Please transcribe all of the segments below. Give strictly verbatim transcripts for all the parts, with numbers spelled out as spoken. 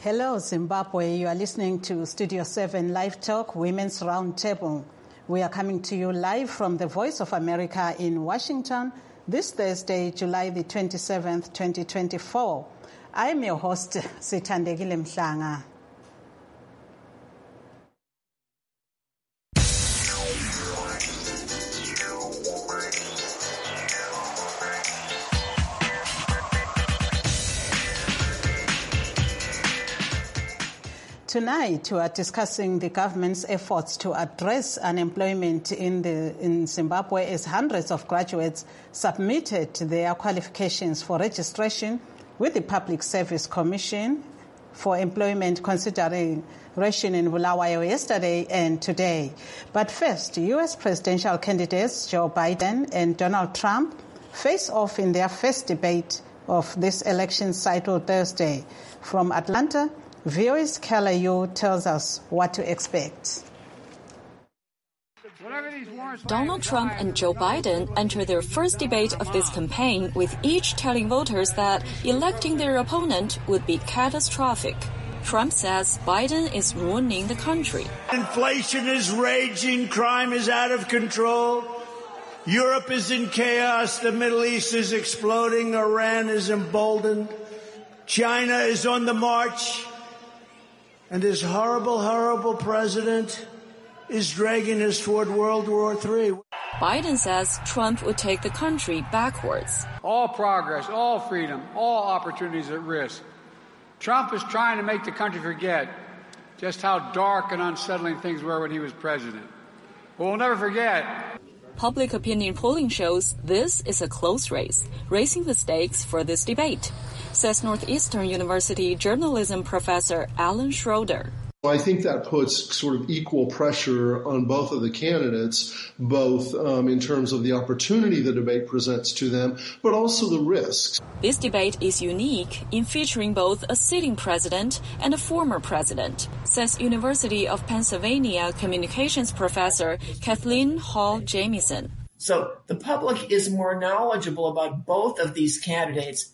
Hello, Zimbabwe. You are listening to Studio seven Live Talk, Women's Roundtable. We are coming to you live from the Voice of America in Washington this Thursday, July the twenty-seventh, twenty twenty-four. I am your host, Sithandegile Mhlanga. Tonight, we are discussing the government's efforts to address unemployment in the in Zimbabwe as hundreds of graduates submitted their qualifications for registration with the Public Service Commission for Employment Consideration in Bulawayo yesterday and today. But first, U S presidential candidates Joe Biden and Donald Trump face off in their first debate of this election cycle Thursday. From Atlanta, V O A's Keller Yu tells us what to expect. Donald Trump and Joe Biden enter their first debate of this campaign, with each telling voters that electing their opponent would be catastrophic. Trump says Biden is ruining the country. Inflation is raging, crime is out of control, Europe is in chaos, the Middle East is exploding, Iran is emboldened, China is on the march. And this horrible, horrible president is dragging us toward World War Three. Biden says Trump would take the country backwards. All progress, all freedom, all opportunities at risk. Trump is trying to make the country forget just how dark and unsettling things were when he was president. But we'll never forget. Public opinion polling shows this is a close race, raising the stakes for this debate, says Northeastern University journalism professor Alan Schroeder. I think that puts sort of equal pressure on both of the candidates, both um, in terms of the opportunity the debate presents to them, but also the risks. This debate is unique in featuring both a sitting president and a former president, says University of Pennsylvania communications professor Kathleen Hall Jamieson. So the public is more knowledgeable about both of these candidates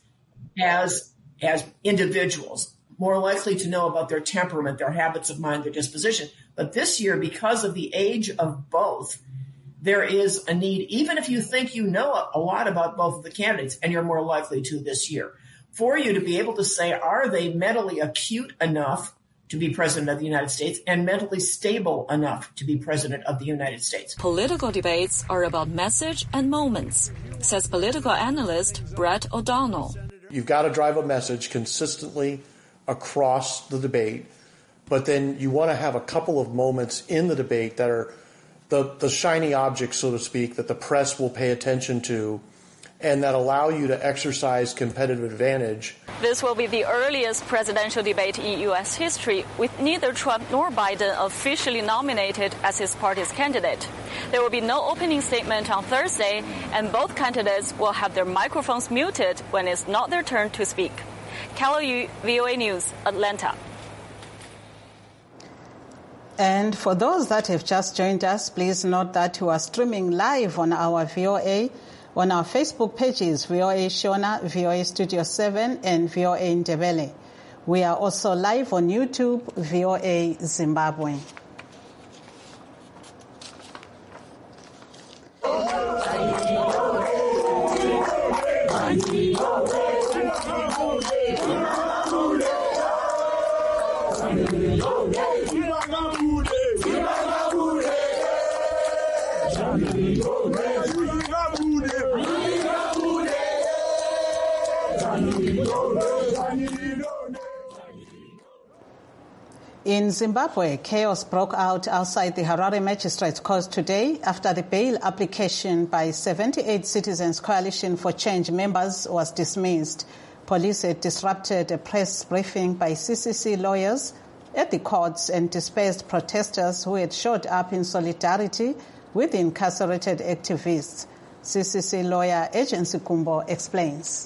as as individuals, more likely to know about their temperament, their habits of mind, their disposition. But this year, because of the age of both, there is a need, even if you think you know a lot about both of the candidates, and you're more likely to this year, for you to be able to say, are they mentally acute enough to be president of the United States and mentally stable enough to be president of the United States? Political debates are about message and moments, says political analyst Brett O'Donnell. You've got to drive a message consistently across the debate, but then you want to have a couple of moments in the debate that are the, the shiny objects, so to speak, that the press will pay attention to and that allow you to exercise competitive advantage. This will be the earliest presidential debate in U S history, with neither Trump nor Biden officially nominated as his party's candidate. There will be no opening statement on Thursday, and both candidates will have their microphones muted when it's not their turn to speak. Keller Yu, V O A News, Atlanta. And for those that have just joined us, please note that we are streaming live on our V O A, on our Facebook pages, V O A Shona, V O A Studio seven, and V O A Ndebele. We are also live on YouTube, V O A Zimbabwe. In Zimbabwe, chaos broke out outside the Harare Magistrates Court today after the bail application by seventy-eight Citizens Coalition for Change members was dismissed. Police had disrupted a press briefing by C C C lawyers at the courts and dispersed protesters who had showed up in solidarity with the incarcerated activists. C C C lawyer Agency Kumbo explains.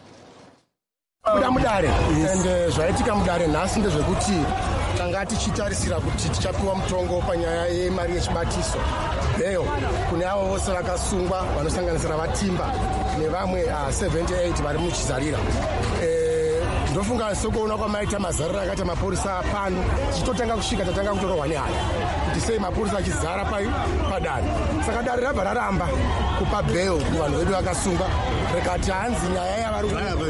tanga tichitarisira kuti tichapiwa mutongo panyaya yemari yechibatiso heyo kune avo vose vakasungwa vanosanganisira vatimba nevamwe seventy-eight vari muchizarira ndofunga sokuona kwamaita mazariro akaita mapurisa pano tichitotanga kusvika tatanga kutorohwa nehana kuti sei mapurisa achizara padare. Saka dare rabva raramba kupa bheo kuvanhu vedu vakasungwa rekati hanzi nyaya yavari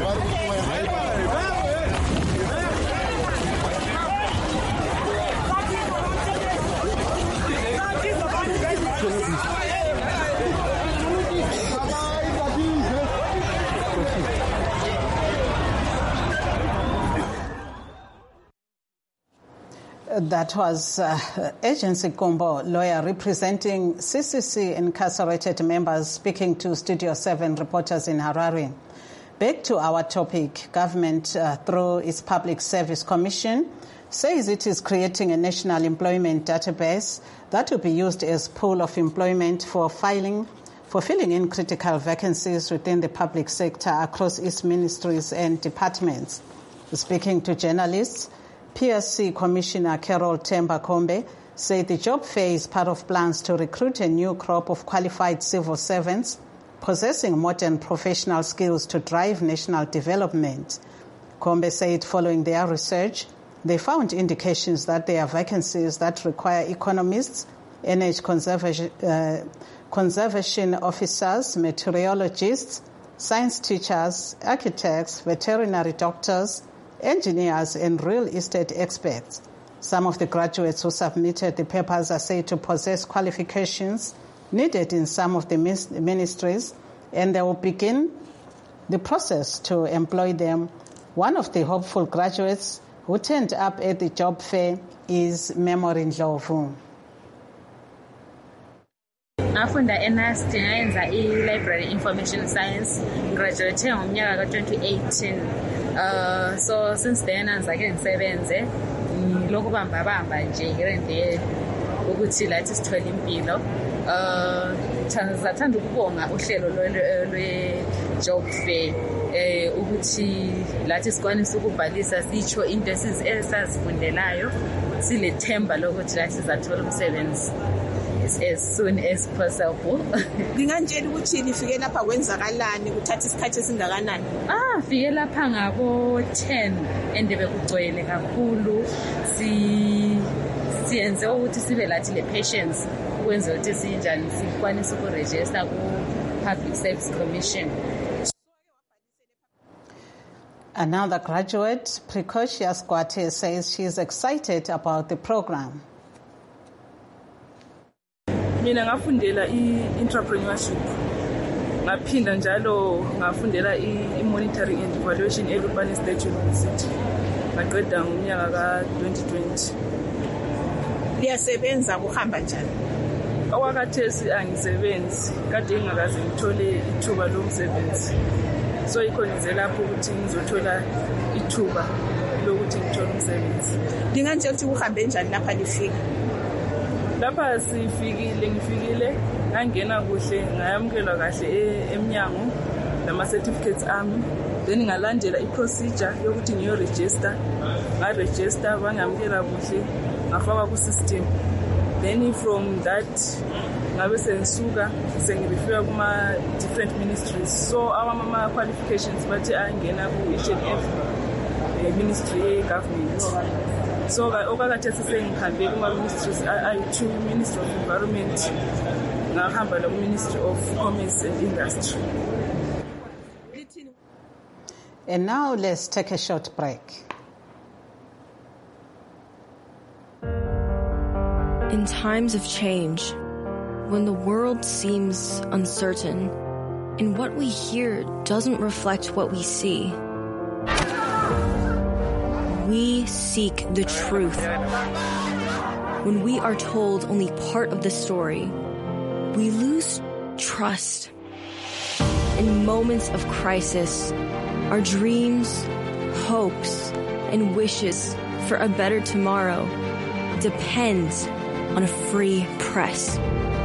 That was uh, Agency Kumbo, lawyer representing C C C incarcerated members, speaking to Studio seven reporters in Harare. Back to our topic, government, uh, through its Public Service Commission, says it is creating a national employment database that will be used as pool of employment for filing, for filling in critical vacancies within the public sector across its ministries and departments. Speaking to journalists, P S C Commissioner Carol Temba Kombe said the job fair is part of plans to recruit a new crop of qualified civil servants possessing modern professional skills to drive national development. Kombe said following their research, they found indications that there are vacancies that require economists, energy conservation, uh, conservation officers, meteorologists, science teachers, architects, veterinary doctors, engineers and real estate experts. Some of the graduates who submitted the papers are said to possess qualifications needed in some of the ministries, and they will begin the process to employ them. One of the hopeful graduates who turned up at the job fair is Memory Ndlovu. Ngafunda eNAST ngayenza i-Library Information Science, graduate ngomnyaka ka twenty eighteen. Uh, so since then ngizake ngisebenze lokubamba bamba nje here and there ukuthi lathi sithole impilo. Uh sathanda ukubonga uhlelo lwe job fair eh ukuthi lathi sikwanisa ukubhalisa sitsho into esizifundelayo silethemba lokuthi lathi sizathola umsebenzi as soon as possible. Ngingantshela ukuthi nifike lapha kwenzakalani kuthatha isikhathi esingakanani? Ah, fike lapha ngabo ten and bekugcwele kakhulu. Si siyenze ukuthi sibe lathi le patience ukwenza ukuthi sinjani sikwanisa ukuregister ku Public Service Commission. Another graduate, Precocious Kwate, says she is excited about the program. Mina ngafundela i-entrepreneurship, ngaphinda njalo ngafundela i-monitoring and evaluation e-Lupane State University. Ngaqeda ngomnyaka ka twenty twenty. Liyasebenza kuhamba njani? Okwakhathesi angisebenzi, kade ngingakaze ngithole ithuba lomsebenzi. So ikhonze lapho ukuthi ngizothola ithuba lokuthi ngithole umsebenzi. Ndingantshela ukuthi kuhambe njani lapha lifika? Lapha sifikile ngifikile ngangena kuhle ngayamkelwa kahle eMnyango nama certificates ami, then ngalandela iprocedure yokuthi ngiyo register, nga register bangamkela kuhle ngafaka ku system, then from that ngabe sengisuka sengirefera kuma different ministries. So our mama qualifications bathi angena ku each and every ministry government. So okakhathesi sengihambe kuma ministries ayi-two, Ministry of Environment, ngahamba lo Ministry of Commerce and Industry. And now let's take a short break. In times of change, when the world seems uncertain and what we hear doesn't reflect what we see, we seek the truth. When we are told only part of the story, we lose trust. In moments of crisis, our dreams, hopes, and wishes for a better tomorrow depends on a free press.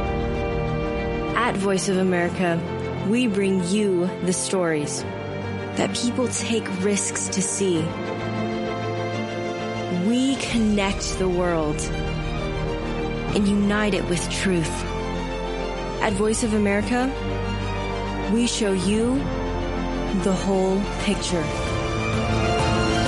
At Voice of America, we bring you the stories that people take risks to see. We connect the world and unite it with truth. At Voice of America, we show you the whole picture.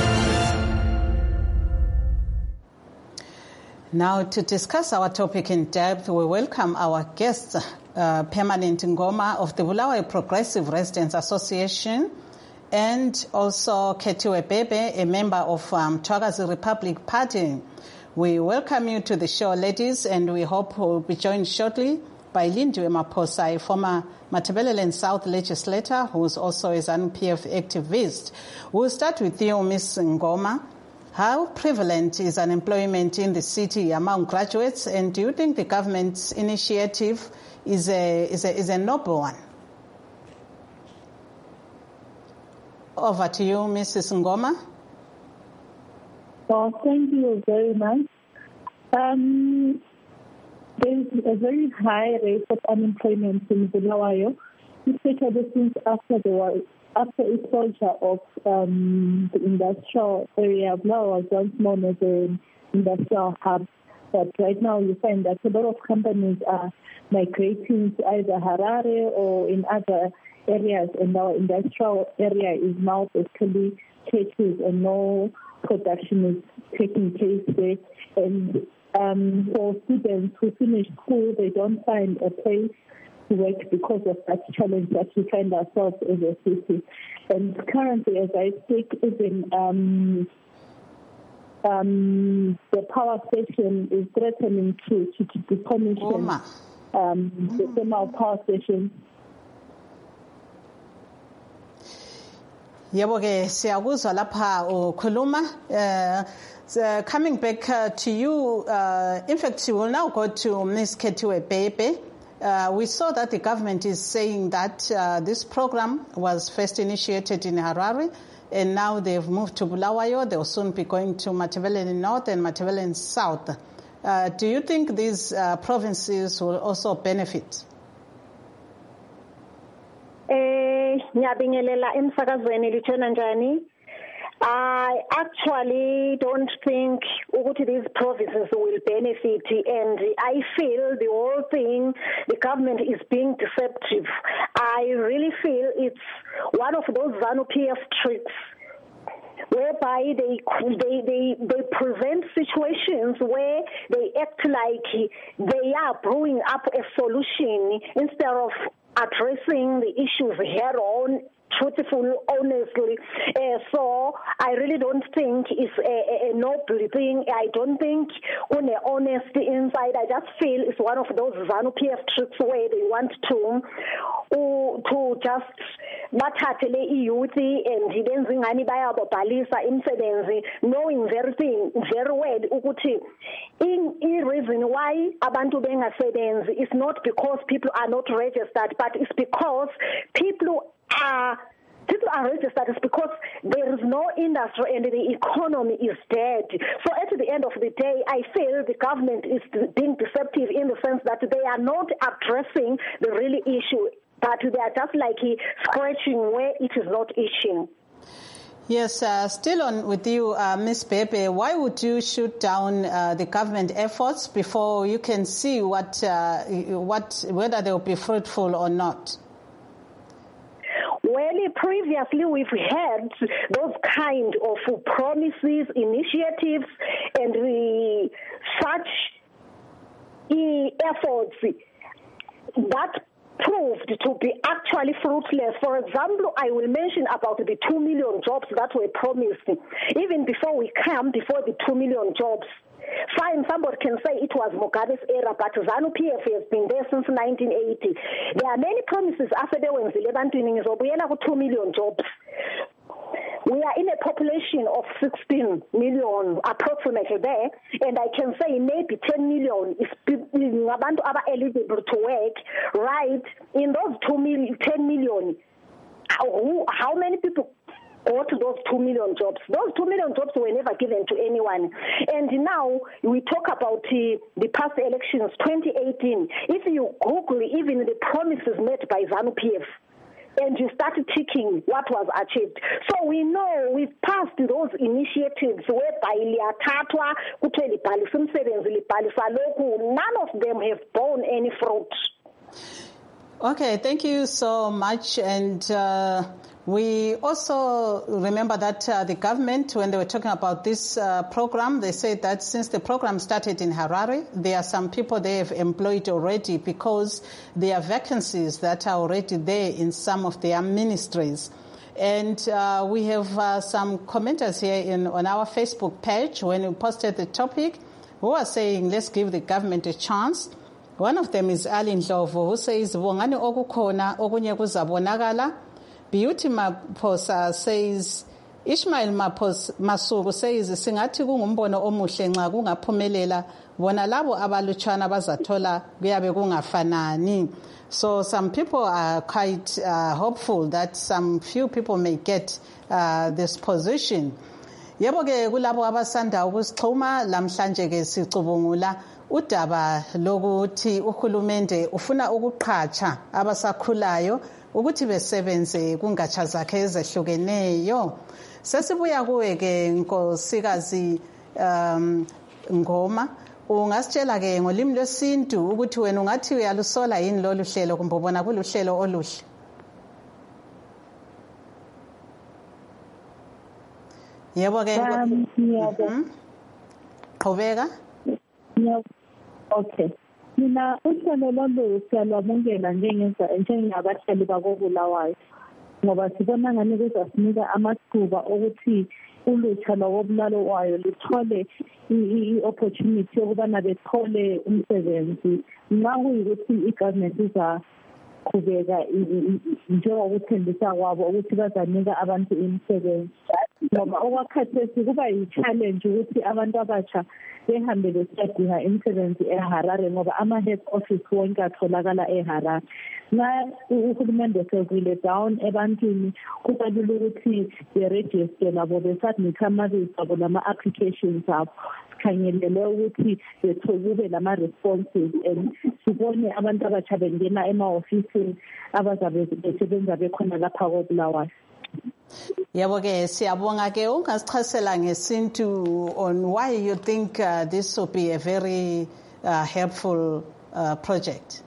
Now, to discuss our topic in depth, we welcome our guest, uh, Permanent Ngoma of the Bulawayo Progressive Residents Association, and also Khethiwe Bebe, a member of um, Thwakazi Republic Party. We welcome you to the show, ladies, and we hope we'll be joined shortly by Lindiwe Maposa, a former Matabeleland South legislator who is also a ZANU P F activist. We'll start with you, Miz Ngoma. How prevalent is unemployment in the city among graduates, and do you think the government's initiative is a is a is a noble one? Over to you, Missus Ngoma. Well, thank you very much. Um, there is a very high rate of unemployment in Bulawayo, especially since after the war. After the closure of um, the industrial area, Bulawayo was once known as an industrial hub. But right now you find that a lot of companies are migrating to either Harare or in other areas, and our industrial area is now basically churches and no production is taking place there. And um, for students who finish school, they don't find a place work because of that challenge that we find ourselves in the city. And currently, as I speak, even um, um, the power station is threatening to, to, to decommission um, mm. the thermal power station. Yebo ke siyakuzwa lapha ukhuluma. Uh, coming back uh, to you, uh, in fact, we will now go to Miz Khethiwe Bebe. Uh, we saw that the government is saying that uh, this program was first initiated in Harare, and now they've moved to Bulawayo. They'll soon be going to Matabeleland North and Matabeleland South. Uh, do you think these uh, provinces will also benefit? Eh, ngiyabingelela emsakazweni lithona njani? I actually don't think these provinces will benefit, and I feel the whole thing, the government is being deceptive. I really feel it's one of those ZANU P F tricks whereby they they they they present situations where they act like they are brewing up a solution instead of addressing the issues head on, truthful, honestly. Uh, so I really don't think it's a, a, a noble thing. I don't think on the honesty inside. I just feel it's one of those ZANU P F tricks where they want to uh, to just bathathele iyouth and benze ngani bayabhalisa imisebenzi, knowing very thing very well ukuthi in in reason why abantu bengasebenzi is not because people are not registered, but it's because people are People are registered is because there is no industry and the economy is dead. So at the end of the day, I feel the government is being deceptive in the sense that they are not addressing the real issue, but they are just like scratching where it is not itching. Yes, uh, still on with you, uh, Miz Bebe. Why would you shoot down uh, the government efforts before you can see what uh, what whether they will be fruitful or not? Well, previously we've had those kind of promises, initiatives, and the, such efforts that proved to be actually fruitless. For example, I will mention about the two million jobs that were promised. Even before we come, before the two million jobs, fine, somebody can say it was Mugabe's era, but ZANU P F has been there since nineteen eighty. There are many promises after they were in the two million jobs. We are in a population of sixteen million approximately there, and I can say maybe ten million is abantu aba eligible to work. Right, in those two million, ten million, how, how many people go to those two million jobs? Those two million jobs were never given to anyone. And now we talk about uh, the past elections, twenty eighteen. If you Google even the promises made by ZANU P F, and you start ticking what was achieved. So we know we've passed those initiatives whereby liyathathwa kuthiwe libhalisa umsebenzi libhalisa lokhu. None of them have borne any fruit. Okay, thank you so much. And uh, we also remember that uh, the government, when they were talking about this uh, program, they said that since the program started in Harare, there are some people they have employed already because there are vacancies that are already there in some of their ministries. And uh, we have uh, some commenters here in, on our Facebook page when we posted the topic who are saying, let's give the government a chance. One of them is Ali Ndlovu, who says, Wongani okukhona okunye kuzabonakala. Beauty Maphosa says, Ishmael Maphosa Masuku says, singathi kungumbono omuhle nxa kungaphumelela bona labo abalutshwana bazathola kuyabe kungafanani. So some people are quite uh, hopeful that some few people may get uh, this position. Yebo ke kulabo abasanda ukusixhuma lamhlanje ke sicubungula udaba lokuthi uhulumende ufuna ukuqhatsha abasakhulayo ukuthi besebenze kungatsha zakhe ezehlukeneyo. Sesibuya kuwe ke Nkosikazi um Ngoma, ungasitshela ke ngolimi lwesintu ukuthi wena ungathi uyalusola yini lolu hlelo kumbe ubona kuluhlelo oluhle? Yebo ke yebo. Qhubeka. Okay. Mina uhlelo lolu siyalwabongela njengenza njengabahlali bakobulawayo ngoba sibona ngani kuzasinika amathuba okuthi ulutsha lwabobulalo wayo luthole i-opportunity yokubana bethole umsebenzi nxa kuyikuthi i-government izaqhubeka njengokuthembisa kwabo ukuthi bazanika abantu imisebenzi ngoba okwakhathesi kuba yi-challenge ukuthi abantu abatsha behambe besiyadinga imisebenzi eHarare ngoba ama-head office wonke atholakala eHarare. Nxa uhulumende sevile down ebantwini kubalula ukuthi beregister labo besubmit amabizo abo lama-applications abo sikhangelele ukuthi kube lama-responses and sibone abantu abatsha bengena ema-ofisini abazabe besebenza bekhona lapha koBulawayo. Yebo ke siyabonga ke ungasichasela ngesintu on why you think uh, this will be a very uh, helpful uh, project.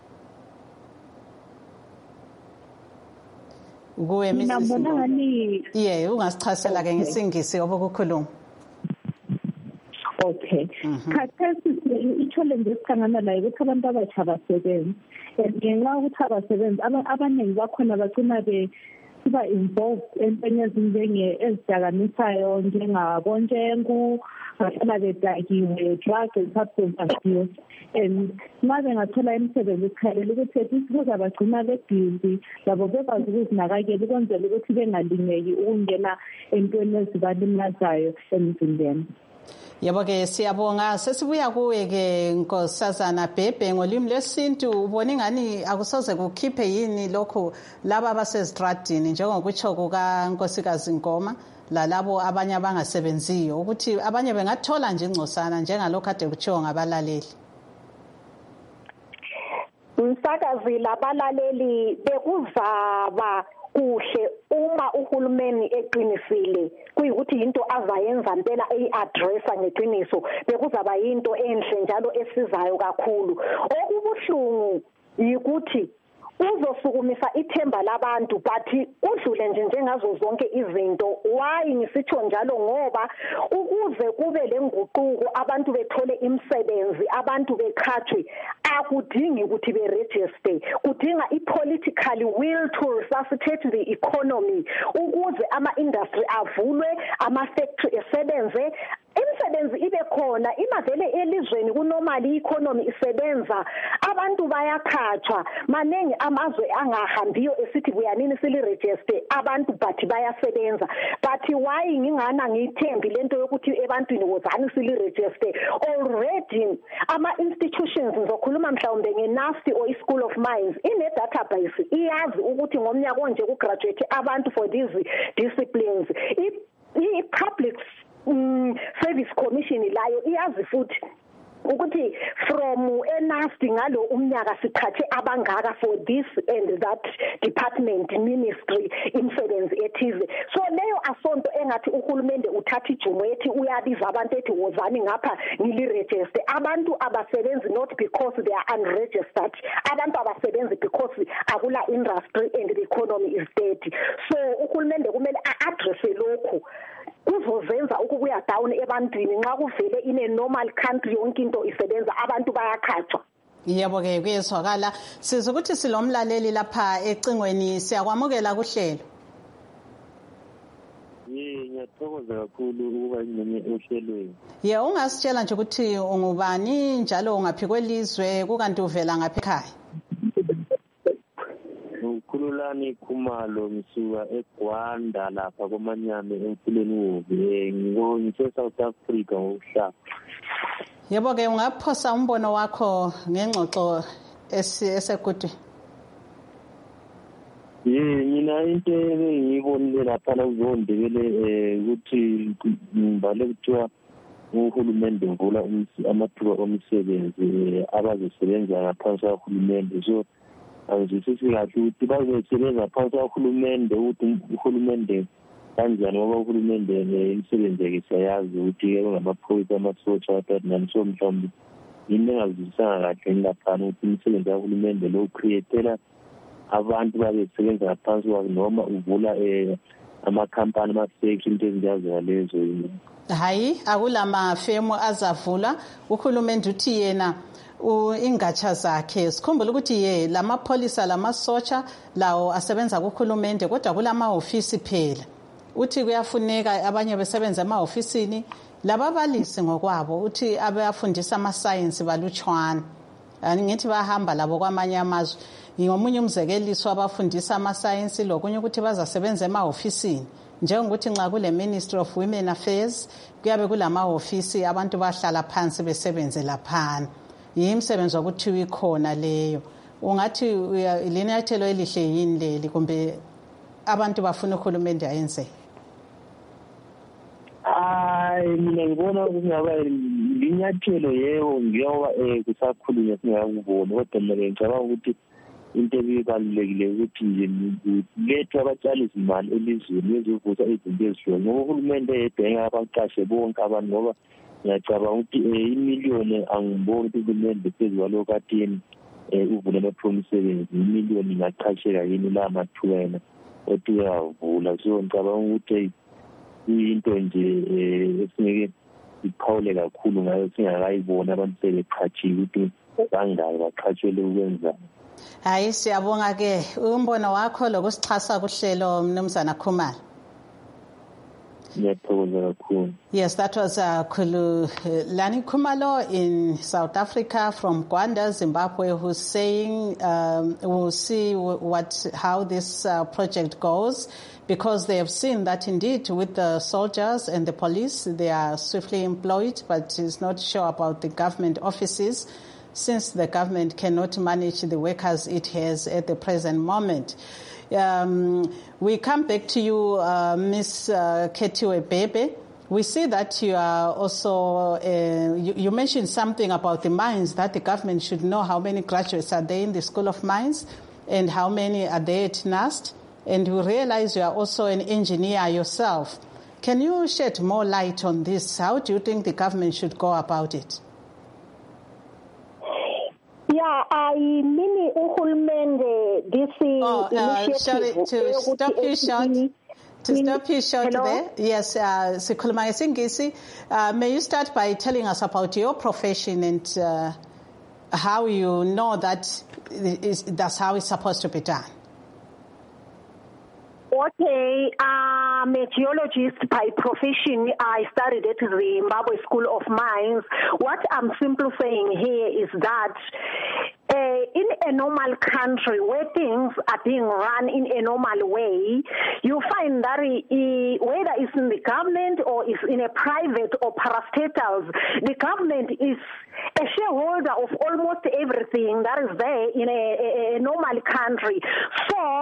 Kuwe Missus Yeah, ungasichasela ke ngesingisi obokukhuluma. Okay. Khathesi i-challenge esihlangana layo ukuthi abantu abatsha basebenze. Ngenxa ukuthi abasebenzi abaningi bakhona bagcina be siba involved entweni ezinjenge ezidakamisisayo njengabontshengu bahlala bedakiwe drug and substance abuse and nxa bengathola imisebenzi sikhalela ukuthi kuzabagcina bebhizi labo bekwazi ukuzinakekela ukwenzela ukuthi bengalimeki ukungena entweni ezibalimazayo emzimbeni. Yebo ke siyabonga sesibuya kuwe ke Nkosazana Bhebhe ngolimi lwesintu ubona ngani akusoze kukhiphe yini lokho laba abasezitradini njengokutsho kuka Nkosikazi Ngoma lalabo abanye abangasebenziyo ukuthi abanye bengathola nje ingcosana njengalokho ade kutshiwo ngabalaleli. Umsakazi labalaleli bekuzaba kuhle uma uhulumeni eqinisile kuyikuthi into azayenza impela eyi-addressa ngeqiniso bekuzaba yinto enhle njalo esizayo kakhulu. Okubuhlungu yikuthi uzosukumisa ithemba labantu but udlule nje njengazo zonke izinto. Why ngisitsho njalo? Ngoba ukuze kube lenguquko abantu bethole imisebenzi abantu beqhatshwe akudingi ukuthi beregister, kudinga i-political will to resuscitate the economy ukuze ama-industry avulwe, ama-factory esebenze, imisebenzi ibe khona. Imavele elizweni kunormally economy isebenza abantu bayakhatshwa maningi amazwe angahambiyo esithi buyanini siliregister abantu but bayasebenza. But why ngingana ngithembi lento yokuthi ebantwini wozani siliregister? Already ama-institutions ngizokhuluma mhlawumbe nge-NASTI or i-School of Mines ine database iyazi ukuthi ngomnyaka onje kugraduate abantu for these disciplines. I-public Mm, Service Commission layo iyazi futhi ukuthi from enasti ngalo umnyaka sithathe abangaka for this and that department ministry imisebenzi ethize. So leyo asonto engathi uhulumende uthatha ijumo ethi uyabiza abantu ethi wozani ngapha ngiliregister. Abantu abasebenzi not because they are unregistered, abantu abasebenzi because akula industry and the economy is dead. So uhulumende kumele a-address lokho kuzozenza ukubuya down ebantwini nxa kuvele in a normal country yonke into isebenza abantu bayakhathwa. Yebo ke kuyezwakala sizokuthi silomlaleli lapha ecingweni siyakwamukela kuhlelo. Yey ngiyathokoza kakhulu ukuba ngene ohlelweni. Ye ungasitshela nje ukuthi ungubani njalo ungaphi kwelizwe kukanti uvela ngaphi ekhaya? Ukhululani Khumalo ngisuka eGwanda lapha koManyame emfuleni wobe ngise South Africa ngokuhlala. Yebo ke ungaphosa umbono wakho ngengxoxo esekudwe. Yey mina into engiyibonile lapha uzondebele ukuthi ngibale kuthiwa uhulumende uvula amathuba omsebenzi abazosebenza ngaphansi kahulumende. So angizwisisi kahle ukuthi bazosebenza phansi kahulumende ukuthi uhulumende kanjani ngoba uhulumende imisebenzi yakhe siyayazi ukuthi ngamaphoyisa amasotsha nani so mhlawumbe yini engazwisisanga kahle laphana ukuthi imisebenzi kahulumende lo createla abantu babesebenza ngaphansi kwakhe noma uvula amakhampani ama-fake into ezinjalo lezo. Hayi akulama femu azavula uhulumende uthi yena ingatsha zakhe sikhumbula ukuthi ye lamapholisa lamasotsha lawo asebenza kuhulumende kodwa kulama ofisi phela uthi kuyafuneka abanye besebenza ema-ofisini lababalisi ngokwabo uthi abafundisa ama-science balutshwana ngithi bahamba labo kwamanye amazwe ngomunye umzekeliso abafundisa ama-science lokunye ukuthi bazasebenza ema-ofisini njengokuthi nxa kule Ministry of Women Affairs kuyabe kulama-ofisi abantu bahlala phansi besebenze laphana yimisebenzi okuthiwa ikhona leyo. Ungathi linyathelo elihle yini leli kumbe abantu bafuna uhulumende ayenze? Hayi mina ngibona kungaba linyathelo yebo ngiyoba kusakhulunywa singakuboni kodwa mina ngicabanga ukuthi into ebibalulekile ukuthi nje lethu abatshalisi imali elizweni ezovusa izinto ezihloko ngoba uhulumende yedwa engabaqashe bonke abantu ngoba ngiyacabanga ukuthi imiliyoni angiboni ukuthi uhulumende phezu kwalokho katini uvule amathuba omsebenzi imiliyoni ingaqasheka yini la mathuba yena othi uyavula. So ngicabanga ukuthi into nje esingeke iphawule kakhulu ngayo singakayibona abantu sebeqhatshiwe ukuthi bangaki baqhatshwele ukwenza. Hayi siyabonga ke umbono wakho lokusixhasa kuhlelo Mnumzana Khumalo. Yes, that was uh, Khululani Khumalo in South Africa from Gwanda, Zimbabwe, who's saying um, we'll see what how this uh, project goes, because they have seen that indeed with the soldiers and the police, they are swiftly employed, but is not sure about the government offices, since the government cannot manage the workers it has at the present moment. Um, we come back to you, uh, Miz Uh, Khethiwe Bebe. We see that you are also, uh, you, you mentioned something about the mines, that the government should know how many graduates are there in the School of Mines and how many are there at NAST. And we realize you are also an engineer yourself. Can you shed more light on this? How do you think the government should go about it? Yeah, I mean, uhulumende, this is oh, uh, sorry, to stop you short, to stop you short Hello? there. Yes, uh, Sikhuluma Isingisi, uh, may you start by telling us about your profession and uh, how you know that is, that's how it's supposed to be done. Okay, I'm a geologist by profession. I studied at the Zimbabwe School of Mines. What I'm simply saying here is that uh, in a normal country where things are being run in a normal way, you find that uh, whether it's in the government or it's in a private or parastatals, the government is a shareholder of almost everything that is there in a, a, a normal country. So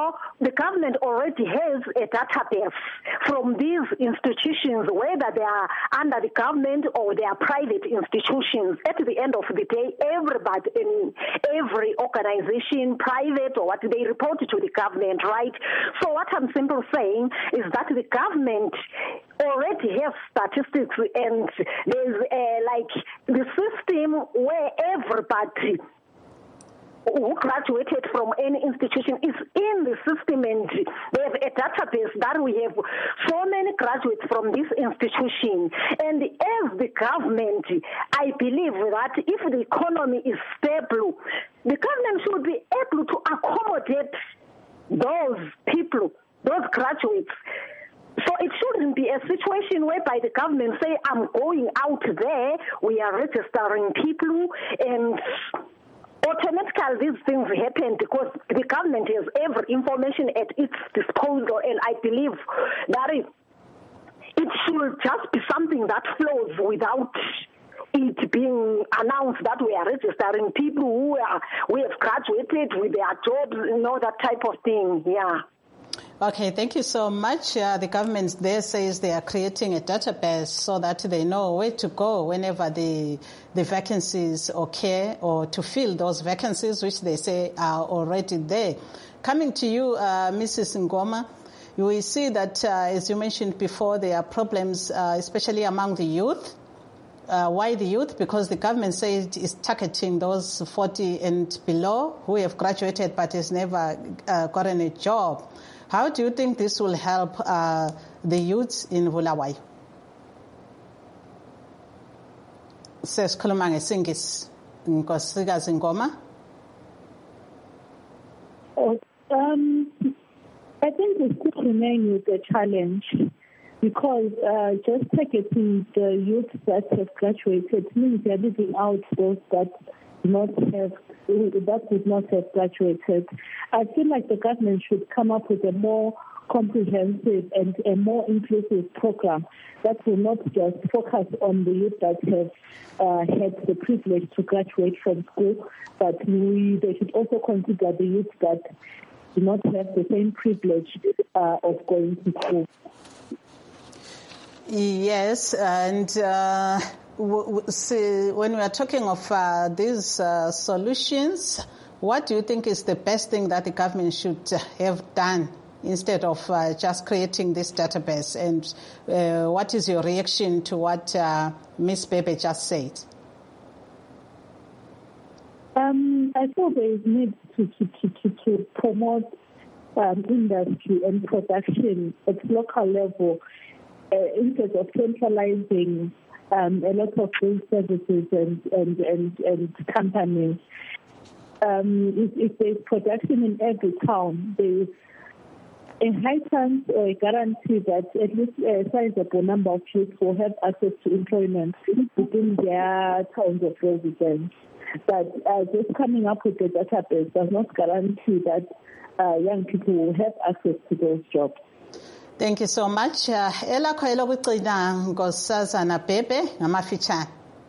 the government already has a database from these institutions, whether they are under the government or they are private institutions. At the end of the day, everybody in every organization, private or what, they report to the government, right? So what I'm simply saying is that the government already has statistics, and there's uh, like the system where everybody who graduated from any institution is in the system, and they have a database that we have so many graduates from this institution. And as the government, I believe that if the economy is stable, the government should be able to accommodate those people, those graduates. So it shouldn't be a situation whereby the government say, I'm going out there, we are registering people, and automatically these things happen because the government has every information at its disposal, and I believe that it, it should just be something that flows without it being announced that we are registering people who are, we have graduated with their jobs, you know, that type of thing, yeah. Okay, thank you so much. Uh, the government there says they are creating a database so that they know where to go whenever the the vacancies occur, or to fill those vacancies which they say are already there. Coming to you, uh, Missus Ngoma, you will see that, uh, as you mentioned before, there are problems, uh, especially among the youth. Uh, why the youth? Because the government says it is targeting those forty and below who have graduated but has never uh, gotten a job. How do you think this will help uh, the youths in Bulawayo? Sesikhuluma ngesingisi, Nkosikazi Ngoma. Um, I think we still remain with the challenge, because uh, just targeting the youth that have graduated means they're leaving out those that not have that would not have graduated. I feel like the government should come up with a more comprehensive and a more inclusive program that will not just focus on the youth that have uh, had the privilege to graduate from school, but we, they should also consider the youth that do not have the same privilege uh, of going to school. Yes, and uh, w- w- see, when we are talking of uh, these uh, solutions, what do you think is the best thing that the government should have done instead of uh, just creating this database? And uh, what is your reaction to what uh, Miz Bebe just said? Um, I thought there is need to, to, to, to, to promote um, industry and production at local level, uh, instead of centralizing um, a lot of those services and, and, and, and companies. Um, if, if there's production in every town, there is a high chance or a guarantee that at least a sizable number of youth will have access to employment within their towns of residence. But uh, just coming up with a database does not guarantee that uh, young people will have access to those jobs. Thank you so much. Elakho elokugcina Nkosazana Bebe ngamafitshane.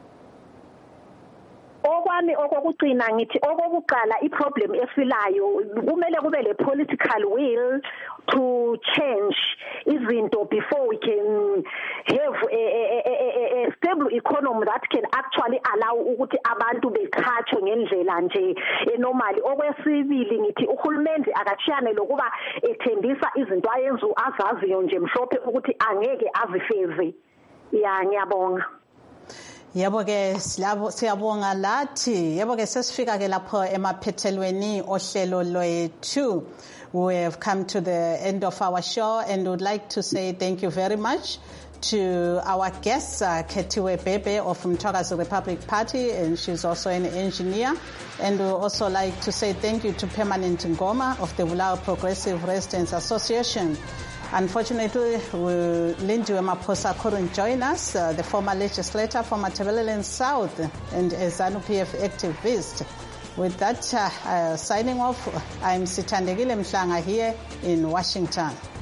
Okwami okokugcina ngithi okokuqala iproblem efilayo kumele kube le political will to change izinto before we can have a, a, a, a stable economy that can actually allow ukuthi abantu beqhatshwe ngendlela nje enormally. Okwesibili ngithi uhulumende akachiyane lokuba ethembisa izinto ayenzu azaziyo nje mhlophe ukuthi angeke azifeze. Ya ngiyabonga. Yebo ke siyabonga lathi. Yebo ke sesifika ke lapho emaphethelweni ohlelo lwethu. We have come to the end of our show and would like to say thank you very much to our guests, uh, Ketiwe Bebe of Mthokazi Republic Party, and she's also an engineer. And we also like to say thank you to Permanent Ngoma of the Bulawayo Progressive Residents Association. Unfortunately, Lindiwe Maposa couldn't join us, uh, the former legislator from Matabeleland South and a ZANU-P F activist. With that, uh, uh, signing off, I'm Sithandegile Mhlanga here in Washington.